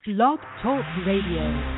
Blog Talk Radio.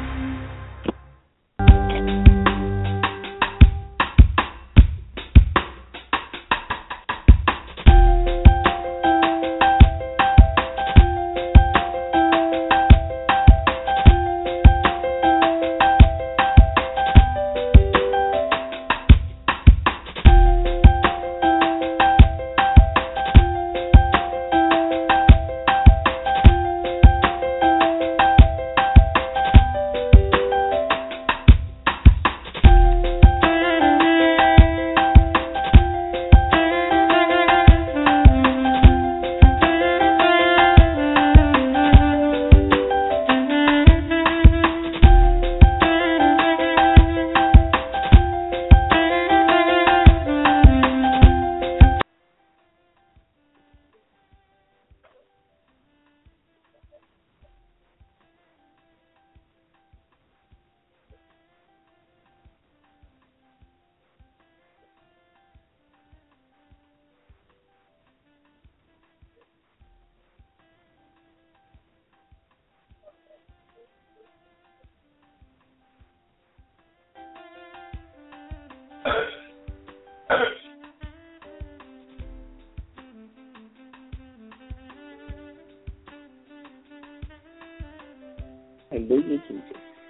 Hallelujah, Jesus.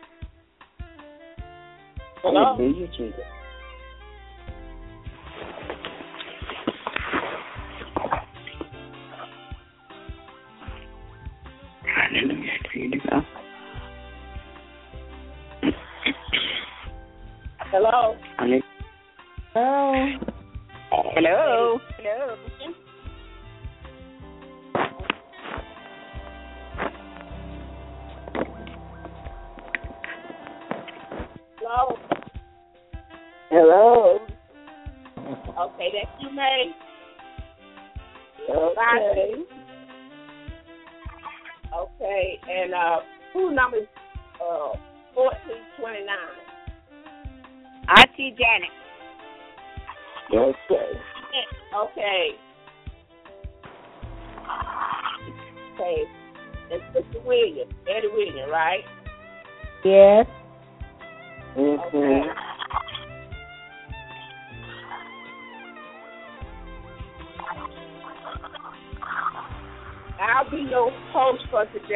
Hello? Hallelujah, Jesus. Hallelujah, Jesus. Hello? Hallelujah. Hello? Hello. Hello? Hello? Hello. Okay, that's you, May. Okay. Okay, and who number is 1429? Auntie Janet. Okay. Okay. Okay. It's Mr. Williams, Eddie Williams, right? Yes. Mm-hmm. Okay. I'll be your host for today.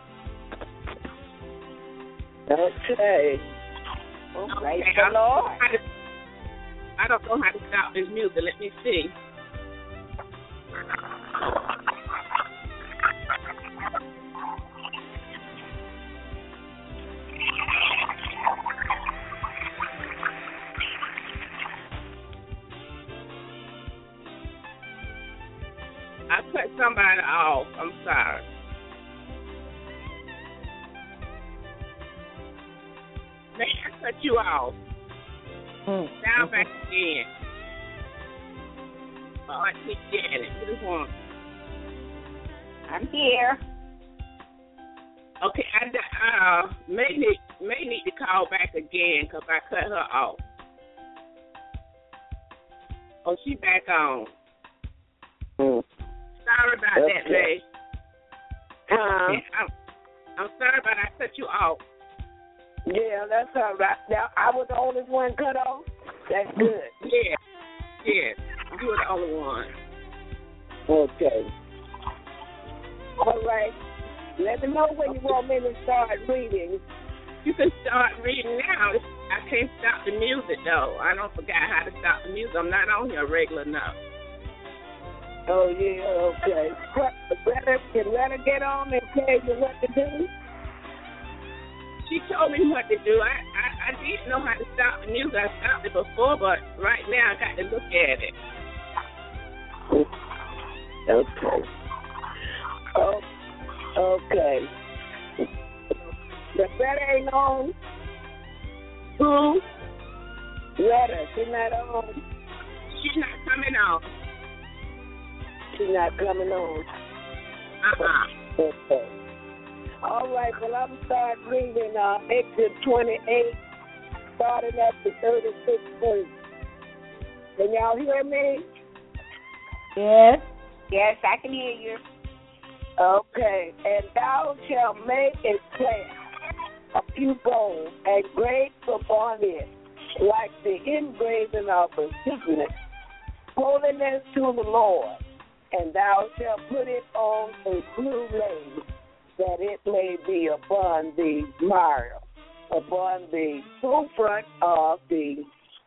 Okay. Praise the Lord. I don't know how to stop this music. Let me see. I cut somebody off. I'm sorry. May I cut you off? Down back again. I keep getting it. What is one? I'm here. Okay, I may need to call back again because I cut her off. Oh, she back on. Sorry about that, May. I'm sorry about I cut you off. Yeah, that's all right. Now, I was the only one cut off. That's good. Yeah. You were the only one. Okay. All right. Let me know when you want me to start reading. You can start reading now. I can't stop the music, though. I don't forget how to stop the music. I'm not on here regular enough. Oh, yeah, okay. Let her get on and tell you what to do. She told me what to do. I didn't know how to stop the music. I stopped it before, but right now I got to look at it. Okay. Oh, okay. The letter ain't on. Who? Letter, she's not on. She's not coming on. She's not coming on. Okay. All right, well, I'm start reading Exodus 28, starting at the 36th verse. Can y'all hear me? Yes. Yes, I can hear you. Okay, and thou shalt make a clasp, a few bones, and grave upon it, like the engraving of a signet, holiness to the Lord. And thou shalt put it on a blue lace, that it may be upon the mire, upon the forefront of the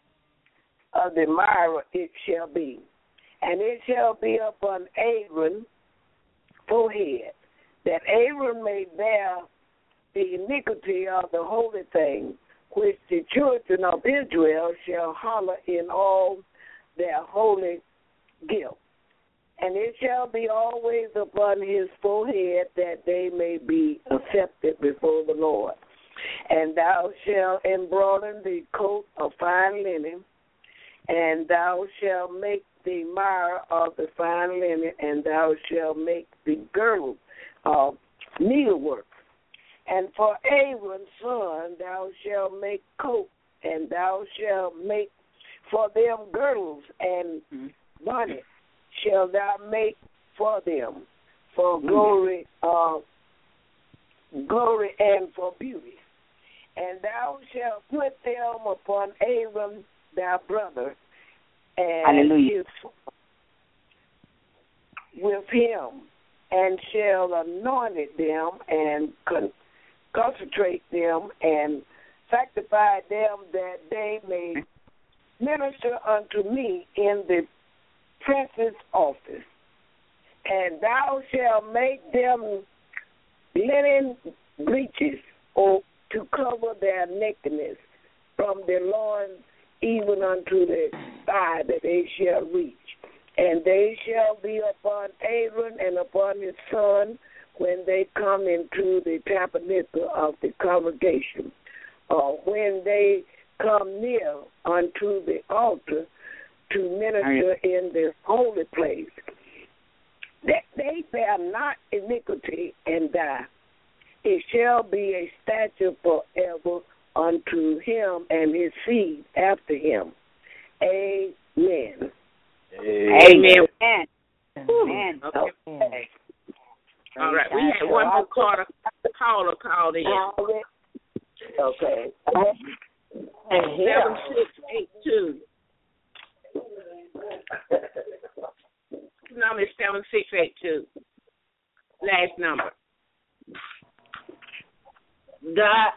mire it shall be. And it shall be upon Aaron's forehead, that Aaron may bear the iniquity of the holy thing, which the children of Israel shall hallow in all their holy guilt. And it shall be always upon his forehead, that they may be accepted before the Lord. And thou shalt embroider the coat of fine linen, and thou shalt make the mire of the fine linen, and thou shalt make the girdle of needlework. And for Aaron's son thou shalt make coats, and thou shalt make for them girdles, and bonnets shalt thou make for them, for glory and for beauty. And thou shalt put them upon Aaron thy brother, and his with him, and shall anoint them, and consecrate them, and sanctify them, that they may minister unto me in the prince's office. And thou shalt make them linen breeches, or to cover their nakedness from their loins even unto the thigh, that they shall reach. And they shall be upon Aaron and upon his son when they come into the tabernacle of the congregation, or when they come near unto the altar to minister in the holy place, that they bear not iniquity and die. It shall be a statute forever unto him and his seed after him. Amen. Amen. Amen. Okay. All right. We had one more caller called in. Okay. 7682. Number is 7682. Last number. Dot.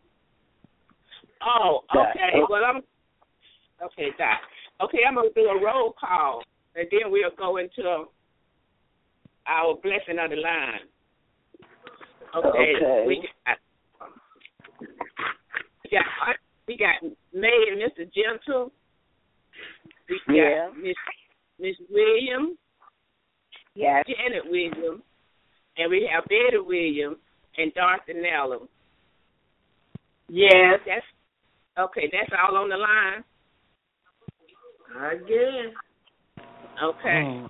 Oh, okay. Well, okay, Dot. Okay, I'm going to do a roll call, and then we'll go into our blessing of the line. Okay. We got May and Mr. Gentle. We got Miss Williams. Yes. Janet Williams. And we have Betty Williams and Dorothy Nellam. Yes. That's all on the line. I guess. Okay.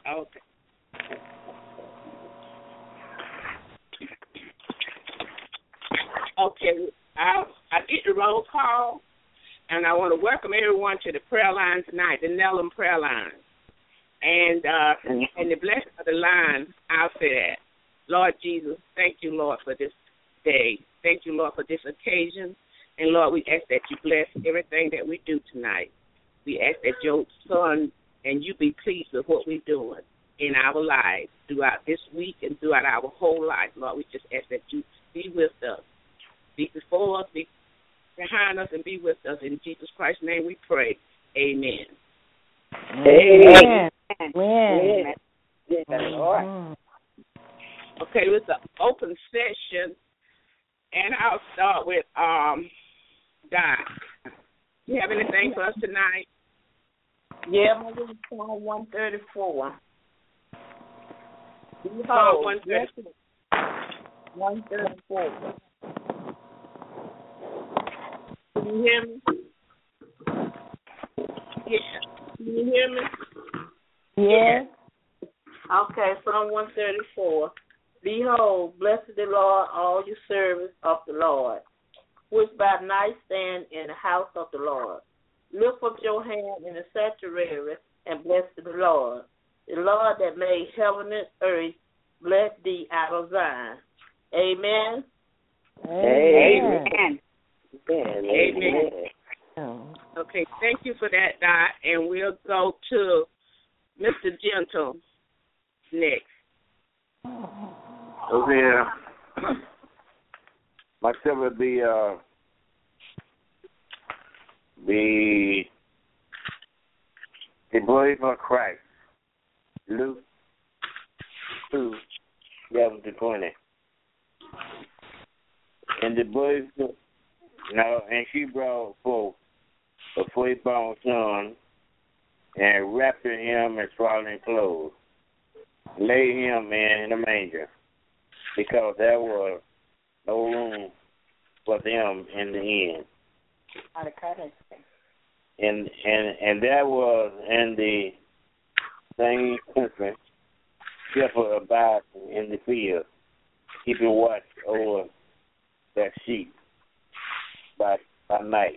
Okay. I did the roll call, and I want to welcome everyone to the prayer line tonight, the Nellam prayer line. And the blessing of the line, I'll say that. Lord Jesus, thank you, Lord, for this day. Thank you, Lord, for this occasion. And, Lord, we ask that you bless everything that we do tonight. We ask that your son and you be pleased with what we're doing in our lives throughout this week and throughout our whole life. Lord, we just ask that you be with us. Be before us, be behind us, and be with us. In Jesus Christ's name we pray. Amen. Amen. Amen. Lord. Okay, it's an open session, and I'll start with Doc. You have anything for us tonight? Yeah, I'm going to Psalm 134. Psalm 134. 134. Can you hear me? Yeah. Can you hear me? Yes. Okay, Psalm 134. Behold, bless the Lord, all you servants of the Lord, which by night stand in the house of the Lord. Lift up your hand in the sanctuary and bless the Lord that made heaven and earth bless thee out of Zion. Amen. Amen. Amen. Okay, thank you for that, Dot. And we'll go to Mr. Gentle next. Okay. Myself would be the believer of Christ. Luke 2:11-20. And the believer, and she brought forth a firstborn son and wrapped him in swaddling clothes, laid him in the manger, because there was no room for them in the inn. And that was in the same country, shepherd abiding in the field, keeping watch over that sheep by night.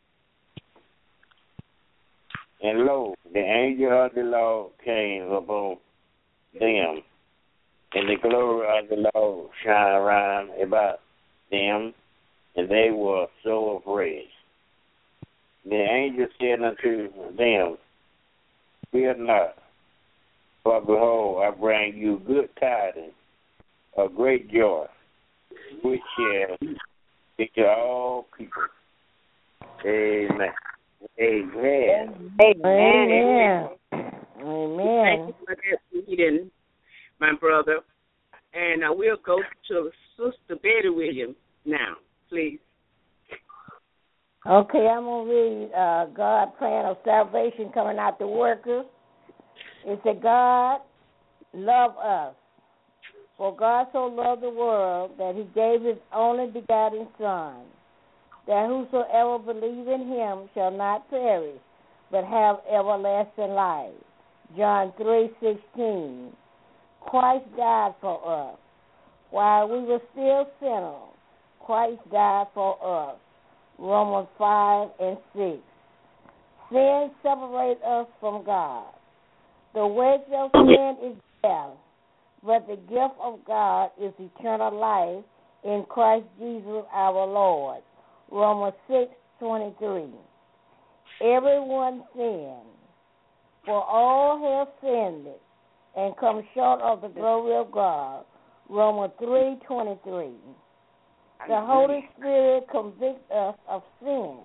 And lo, the angel of the Lord came upon them, and the glory of the Lord shined around about them, and they were so afraid. The angel said unto them, Fear not, for behold, I bring you good tidings of great joy, which shall be to all people. Amen. Amen. Amen. Thank you for that reading, my brother. And we'll go to Sister Betty Williams now, please. Okay, I'm going to read God's plan of salvation coming out to workers. It said, God love us. For God so loved the world that he gave his only begotten Son, that whosoever believes in him shall not perish, but have everlasting life. John 3:16. Christ died for us. While we were still sinners, Christ died for us. Romans 5:6. Sin separates us from God. The wage of sin is death, but the gift of God is eternal life in Christ Jesus our Lord. Romans 6:23. Everyone sinned, for all have sinned and come short of the glory of God. Romans 3:23. The Holy Spirit convicts us of sin,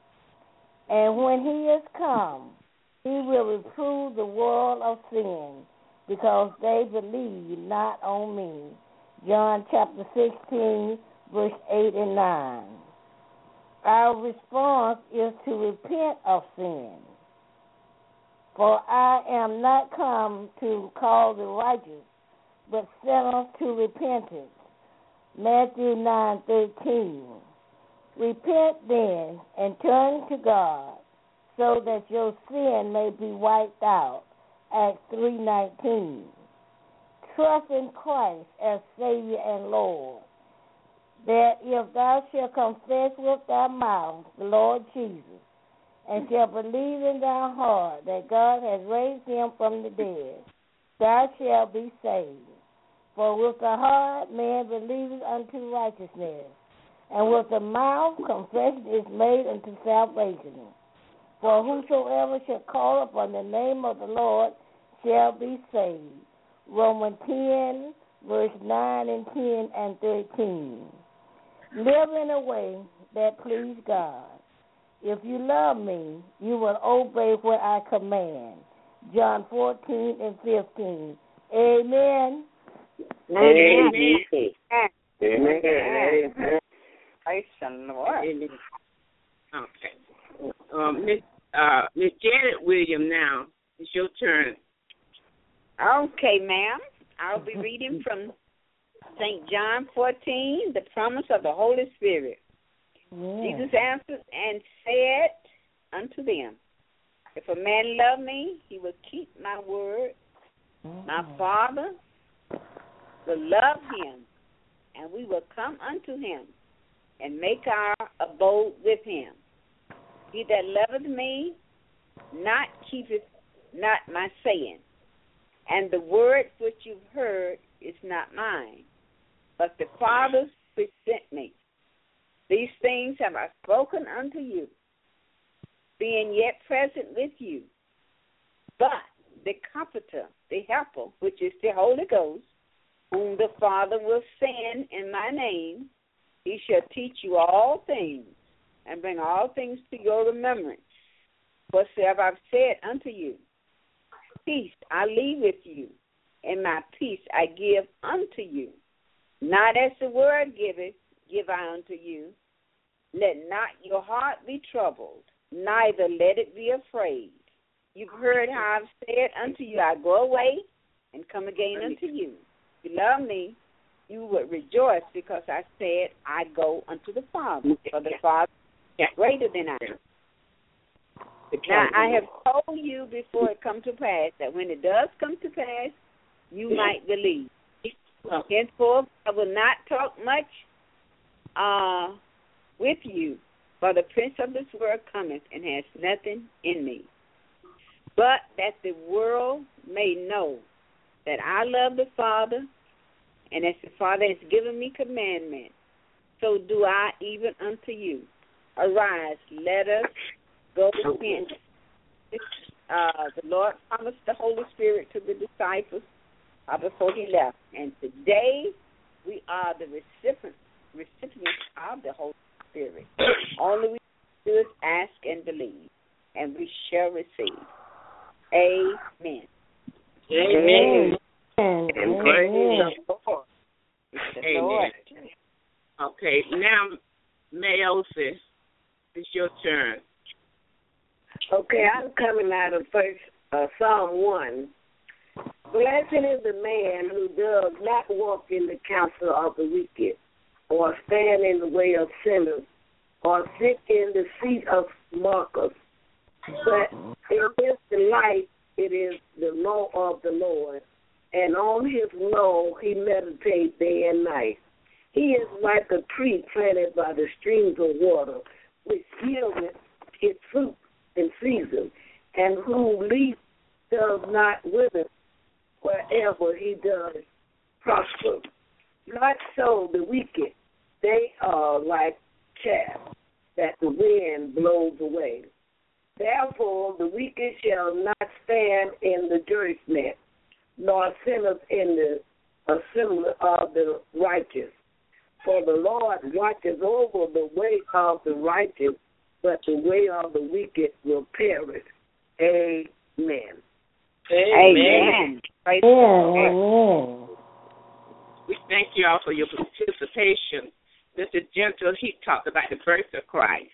and when he is come, he will reprove the world of sin, because they believe not on me. John chapter 16, verse 8 and 9. Our response is to repent of sin. For I am not come to call the righteous, but sinners to repentance. Matthew 9:13. Repent then and turn to God, so that your sin may be wiped out. Acts 3:19. Trust in Christ as Savior and Lord, that if thou shalt confess with thy mouth the Lord Jesus, and shalt believe in thy heart that God has raised him from the dead, thou shalt be saved. For with the heart man believeth unto righteousness, and with the mouth confession is made unto salvation. For whosoever shall call upon the name of the Lord shall be saved. Romans 10, verse 9 and 10 and 13. Live in a way that please God. If you love me, you will obey what I command. John 14 and 15. Amen. Amen. Amen. Praise the Lord. Okay. Miss Janet Williams now. It's your turn. Okay, ma'am. I'll be reading from St. John 14, the promise of the Holy Spirit. Yeah. Jesus answered and said unto them, If a man love me, he will keep my word. My Father will love him, and we will come unto him and make our abode with him. He that loveth me not keepeth not my saying, and the word which you've heard is not mine, but the Father's which sent me. These things have I spoken unto you, being yet present with you. But the Comforter, the Helper, which is the Holy Ghost, whom the Father will send in my name, he shall teach you all things, and bring all things to your remembrance, whatsoever I've said unto you. Peace I leave with you, and my peace I give unto you. Not as the world giveth, give I unto you. Let not your heart be troubled, neither let it be afraid. You've heard how I've said unto you, I go away and come again unto you. If you love me, you would rejoice, because I said, I go unto the Father, for the Father is greater than I am. Now, I have told you before it come to pass, that when it does come to pass, you might believe. Henceforth, I will not talk much with you, for the prince of this world cometh and has nothing in me. But that the world may know that I love the Father, and as the Father has given me commandment, so do I even unto you. Arise, let us go hence. The Lord promised the Holy Spirit to the disciples before he left. And today we are the recipients of the Holy Spirit. Only we do is ask and believe, and we shall receive. Amen. Amen. Amen. And Amen. Amen. Okay, now, Mayosi, it's your turn. Okay, I'm coming out of Psalm 1. Blessed is the man who does not walk in the counsel of the wicked, or stand in the way of sinners, or sit in the seat of mockers. But in his delight it is the law of the Lord, and on his law he meditates day and night. He is like a tree planted by the streams of water, which yieldeth its fruit in season, and whose leaf does not wither. Wherever he does prosper. Not so the wicked. They are like chaff that the wind blows away. Therefore the wicked shall not stand in the judgment, nor sinners in the assembly of the righteous. For the Lord watches over the way of the righteous, but the way of the wicked will perish. Amen. Amen. Amen. We thank you all for your participation. Mr. Gentle, he talked about the birth of Christ.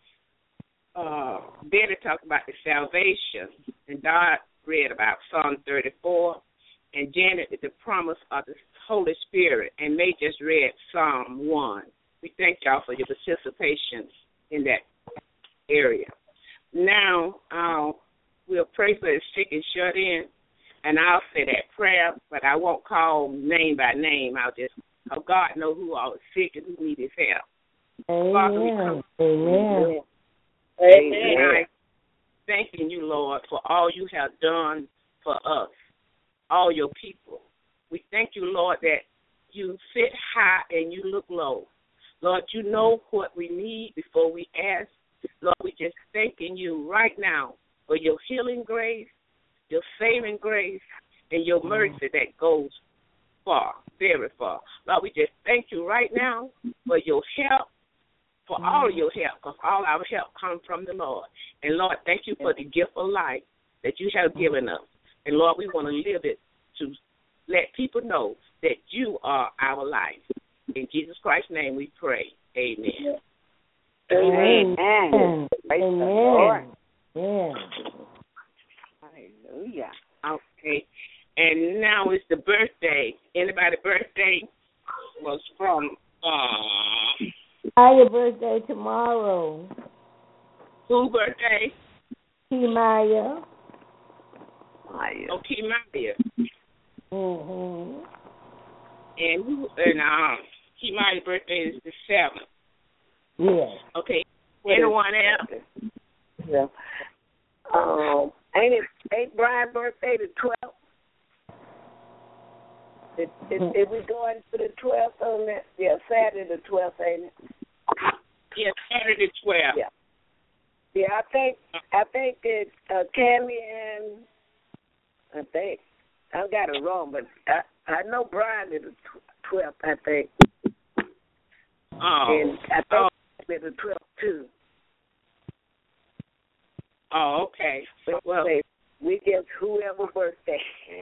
Betty talked about the salvation, and Dot read about Psalm 34, and Janet the promise of the Holy Spirit, and May just read Psalm 1. We thank y'all for your participation in that area. Now, we'll pray for the sick and shut in, and I'll say that prayer, but I won't call name by name. I'll just, God knows who all is sick and who needs his help. Amen. Amen. Amen. Thanking you, Lord, for all you have done for us, all your people. We thank you, Lord, that you sit high and you look low. Lord, you know what we need before we ask. Lord, we just thanking you right now for your healing grace, your saving grace, and your mercy that goes far, very far. Lord, we just thank you right now for your help, for all of your help, because all our help comes from the Lord. And, Lord, thank you for the gift of life that you have given us. And, Lord, we want to live it to let people know that you are our life. In Jesus Christ's name we pray. Amen. Amen. Amen. Amen. Amen. Hallelujah. Okay. And now it's the birthday. Anybody's birthday was from Your birthday tomorrow. whose birthday? Maya. Okay, Maya. Mm-hmm. And Maya's birthday is the 7th. Yes. Okay. Anyone else? Yeah. Ain't Brian's birthday the 12th? If we going to the 12th on that, Saturday the 12th, ain't it? Yeah, Saturday the 12th. Yeah, I think it's Cammy and I think I got it wrong, but I know Brian is the 12th. I think. And I think it's the 12th too. Oh, okay. Well, we give whoever birthday.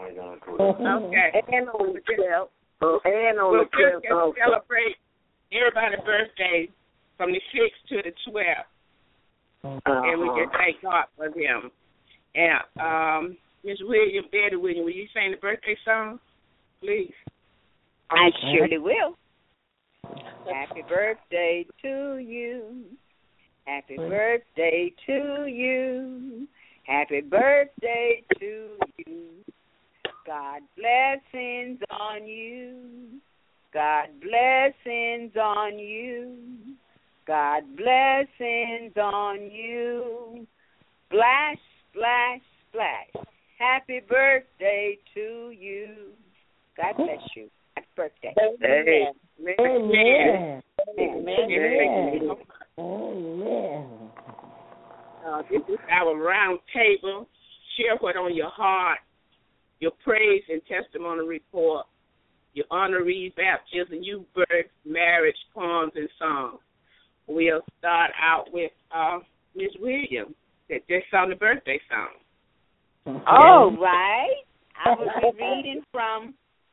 Okay. And on the 12th. And on the 12th also. Celebrate everybody's birthday from the 6th to the 12th. And we just thank God for them. And Miss William, Betty William, will you sing the birthday song, please? I surely will. Happy birthday to you. Happy birthday to you. Happy birthday to you. God blessings on you. God blessings on you. God blessings on you. Splash, splash, splash. Happy birthday to you. God bless you. Happy birthday. Amen. Amen. Amen. Amen. This is our round table. Share what on your heart, your praise and testimony report, your honorees, baptism, youth birth, marriage, poems, and songs. We'll start out with Ms. Williams that just sung the birthday song. All right. I will be reading from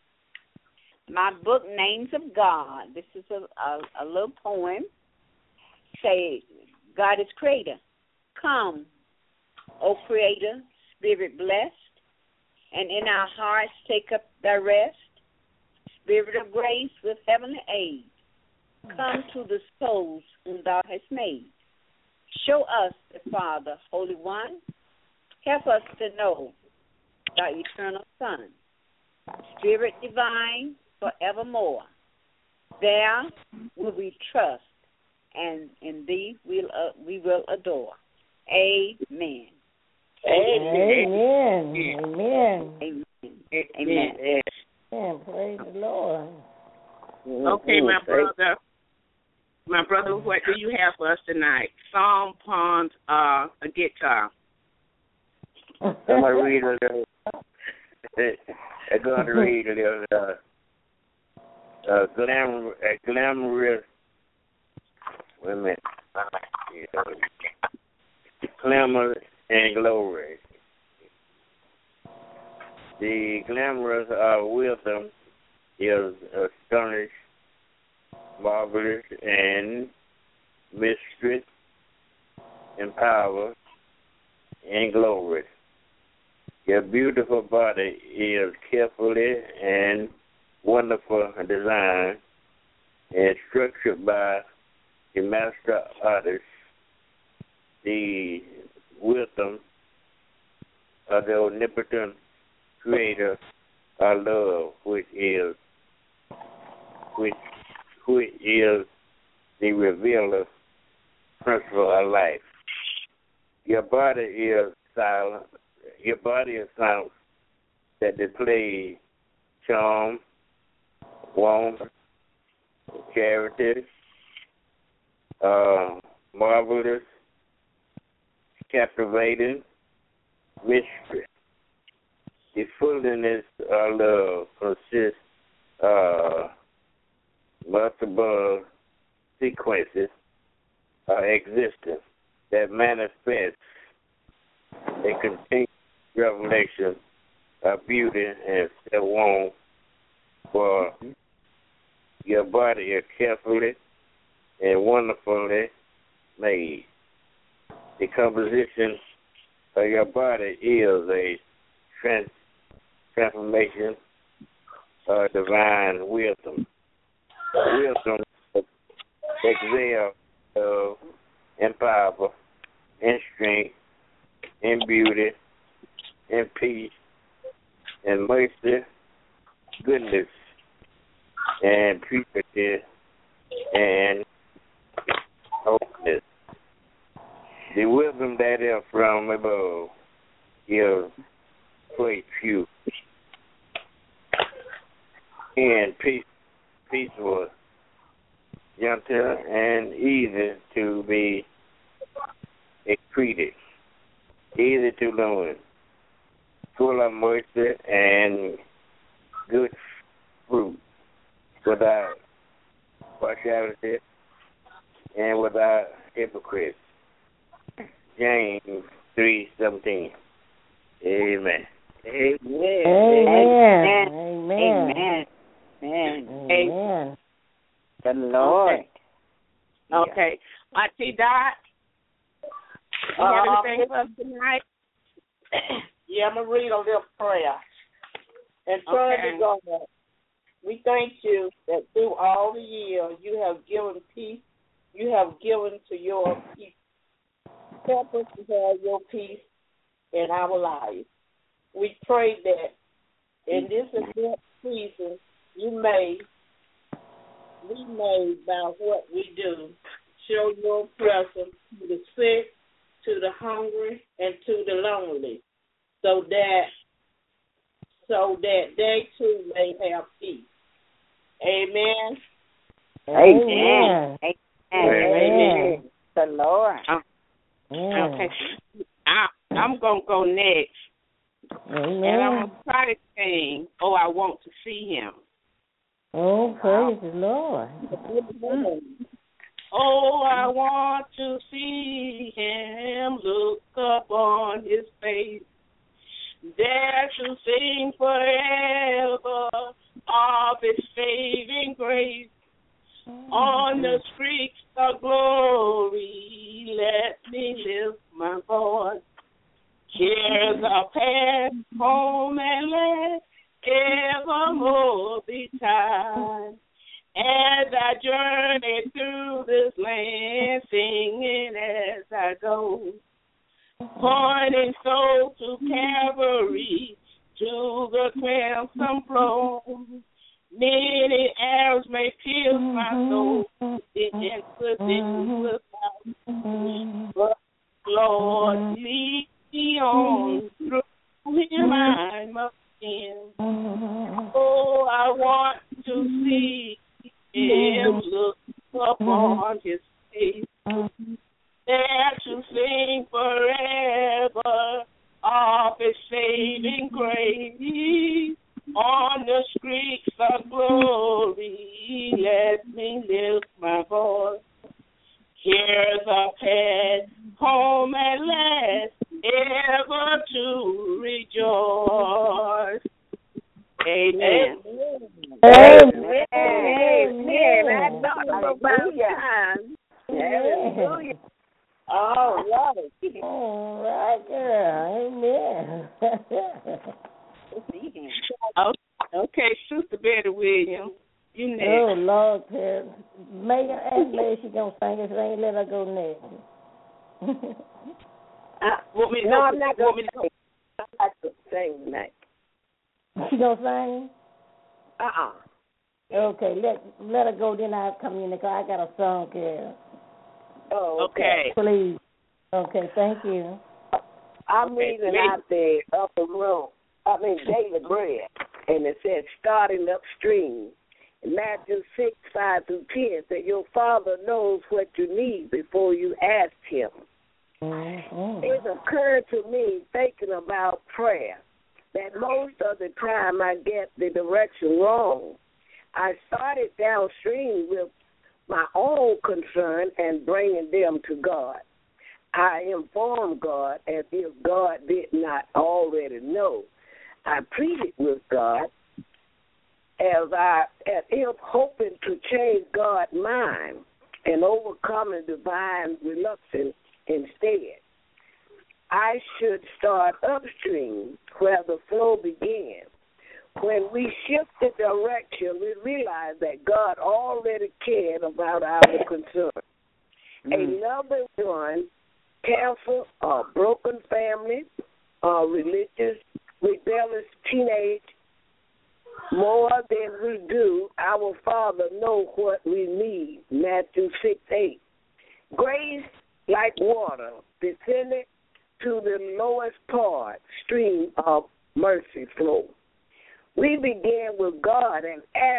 my book, Names of God. This is a little poem. Say, God is creator. Come, O Creator, Spirit blessed, and in our hearts take up thy rest. Spirit of grace with heavenly aid, come to the souls whom thou hast made. Show us the Father, Holy One. Help us to know thy eternal Son. Spirit divine forevermore. There will we trust, and in thee we will adore. Amen. Amen. Amen. Amen. Amen. Amen. Praise the Lord. Okay, my brother, what do you have for us tonight? Song, poems, a guitar. I'm gonna read a little. I'm gonna read a little. Glamorous. Wait a minute. Glamour and glory. The glamorous wisdom is astonished, marvelous, and mystery, and power, and glory. Your beautiful body is carefully and wonderful design and structured by the master artist, the wisdom of the omnipotent creator of love, which is the revealer principle of life. Your body is silent. Your body is silent that displays charm, warmth, charity, marvelous, captivating, mystery. The fullness of love consists of multiple sequences of existence that manifest a continued revelation of beauty and self-warmth. For your body is carefully and wonderfully made. The composition of your body is a transformation of divine wisdom. Wisdom excels in power, in strength, in beauty, in peace, in mercy, goodness, and purity, and holiness. The wisdom that is from above is quite few. and peace was gentle and easy to be excreted, easy to learn, full of mercy and good fruit, without partiality and without hypocrisy. James 3:17. Amen. Amen. Amen. Amen. Amen. Amen. The Lord. Okay. Auntie Dot, you have anything for us tonight? Yeah, I'm going to read a little prayer. And Father God, we thank you that through all the years you have given peace. You have given to your people. Help us to have your peace in our lives. We pray that in this event season, we may, by what we do, show your presence to the sick, to the hungry, and to the lonely, so that they too may have peace. Amen. Amen. Amen. Amen. The Lord. Okay. I'm going to go next. Amen. And I'm going to try to sing, "Oh, I Want to See Him." Oh, praise the Lord. Oh, I want to see Him, look upon His face, dare to sing forever of His saving grace. On the streets of glory, let me lift my voice. Cares are past, home and land, evermore betide. As I journey through this land, singing as I go, pointing soul to Calvary, to the crimson throne. Many arrows may pierce my soul, the inquisition without. But Lord, lead me on through Him I must end. Oh, I want to see Him, look upon His face, there to sing forever of His saving grace. On the streets of glory, let me lift my voice. Cares are past, home at last, ever to rejoice. Amen. Amen. Amen. I thought about time. Hallelujah. All right. All right, girl. Amen. Okay, Sister Betty Williams, you next. Oh, Lord, Megan, ask me if she going to sing. If she ain't, let her go next. I'm not going to sing. I like to sing tonight. She going to sing? Okay, let her go, then I'll come in because I got a song here. Oh, okay. Please. Okay, thank you. I'm reading out the upper room. Daily Bread, and it says, starting upstream. In Matthew 6:5-10, that your Father knows what you need before you ask Him. Mm-hmm. It occurred to me, thinking about prayer, that most of the time I get the direction wrong. I started downstream with my own concern and bringing them to God. I informed God as if God did not already know. I pleaded with God as if hoping to change God's mind and overcoming divine reluctance instead. I should start upstream where the flow began. When we shifted direction, we realized that God already cared about our concern. A loving one, cancer, or broken family, or religious, rebellious teenage, more than we do, our Father knows what we need. Matthew 6:8. Grace, like water, descended to the lowest stream of mercy flow. We begin with God and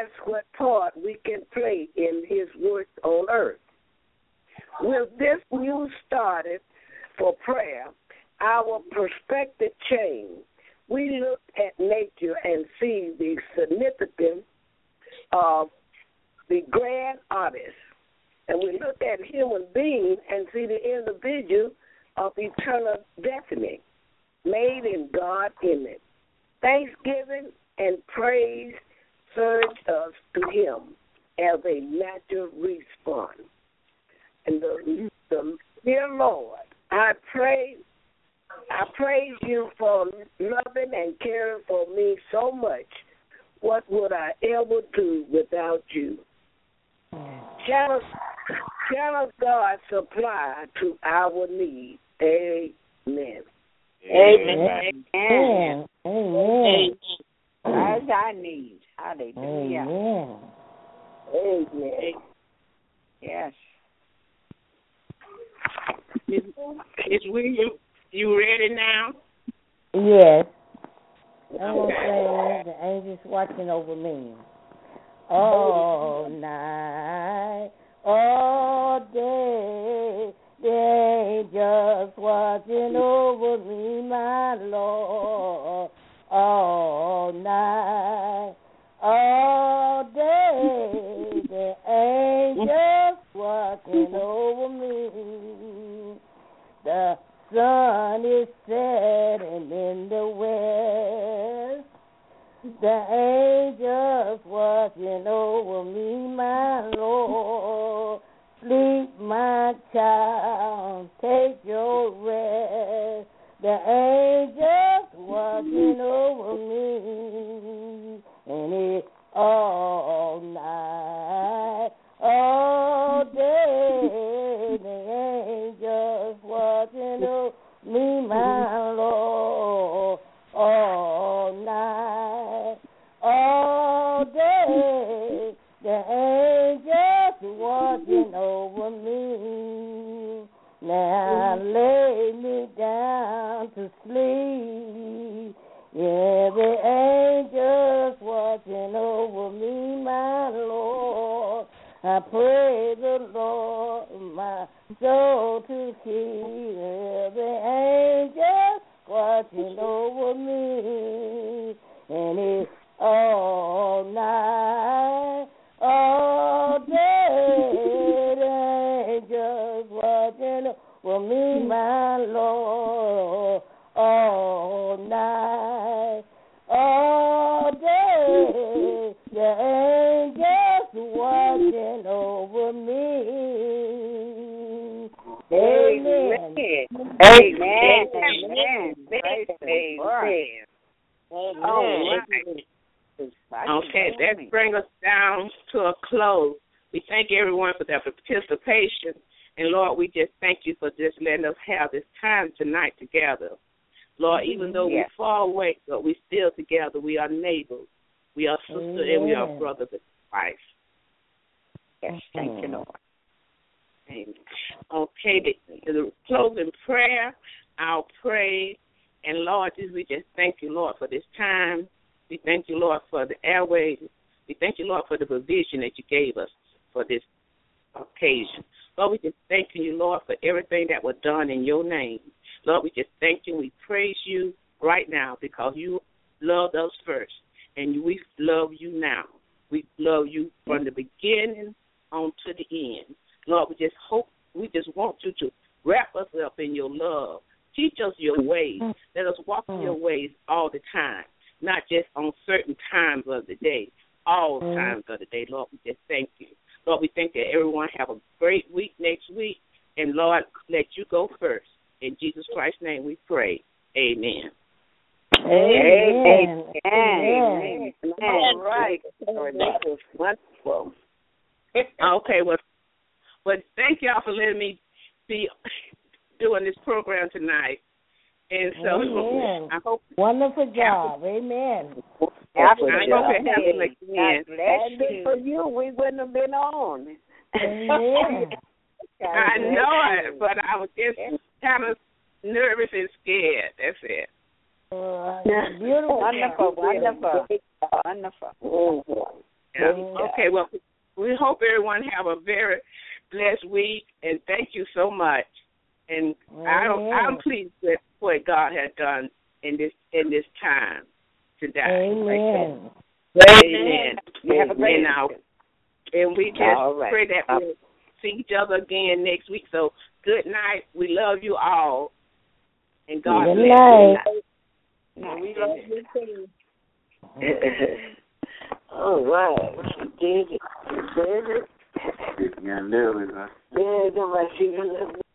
With this new started for prayer, our perspective changed. We look at nature and see the significance of the grand artist. And we look at human beings and see the individual of eternal destiny made in God's image. Thanksgiving and praise surge us to Him as a natural response. And the dear Lord, I praise you for loving and caring for me so much. What would I ever do without you? Shall God supply to our need? Amen. Amen. Amen. Amen. As I need. Hallelujah. Amen. Amen. Yes. Miss William, you ready now? Yes. I'm going to say the angels watching over me. All night, all day, the angels watching over me, my Lord. All night, all day, the angels watching over me. The sun is setting in the west. The angels watching over me, my Lord. Sleep, my child, take your rest. The angels watching over me, and it's all night, all day. The angels watching over me, my Lord. All night, all day, the angels watching over me. Now lay me down to sleep. Yeah, the angels watching over me, my Lord. I pray the Lord my soul to keep. Yeah, the angels watching over me, and it's all night, all day, the angels watching over me, my Lord, all night, all day, the angels watching over me. Amen. Amen. Amen. Amen. All right. Okay, that brings us down to a close. We thank everyone for their participation. And, Lord, we just thank you for just letting us have this time tonight together. Lord, even though we're far away, but we're still together. We are neighbors. We are sisters and we are brothers in Christ. Yes, thank you, Lord. Amen. Okay, the closing prayer, I'll pray. And, Lord, we just thank you, Lord, for this time. We thank you, Lord, for the airways. We thank you, Lord, for the provision that you gave us for this occasion. Lord, we just thank you, Lord, for everything that was done in your name. Lord, we just thank you. We praise you right now because you loved us first, and we love you now. We love you from the beginning on to the end. Lord, we just want you to wrap us up in your love. Teach us your ways. Let us walk in your ways all the time, not just on certain times of the day, all times of the day. Lord, we just thank you. Lord, we thank that everyone have a great week next week. And, Lord, let you go first. In Jesus Christ's name we pray. Amen. Amen. Amen. All right. That was wonderful. Okay, well, thank y'all for letting me be doing this program tonight. And so I hope wonderful job. Amen. I hope it happens again. Bless for you. We wouldn't have been on. Amen. I know it, but I was just kind of nervous and scared. That's it. Beautiful. Wonderful. Yeah. Okay, well, we hope everyone have a very blessed week, and thank you so much. And I'm pleased with what God has done in this time today. Amen. Amen. Have a great and we just pray that we'll see each other again next week. So good night. We love you all. And God bless you. We love you too. All right. She did it. She did it. You can do it, huh? Yeah, nobody she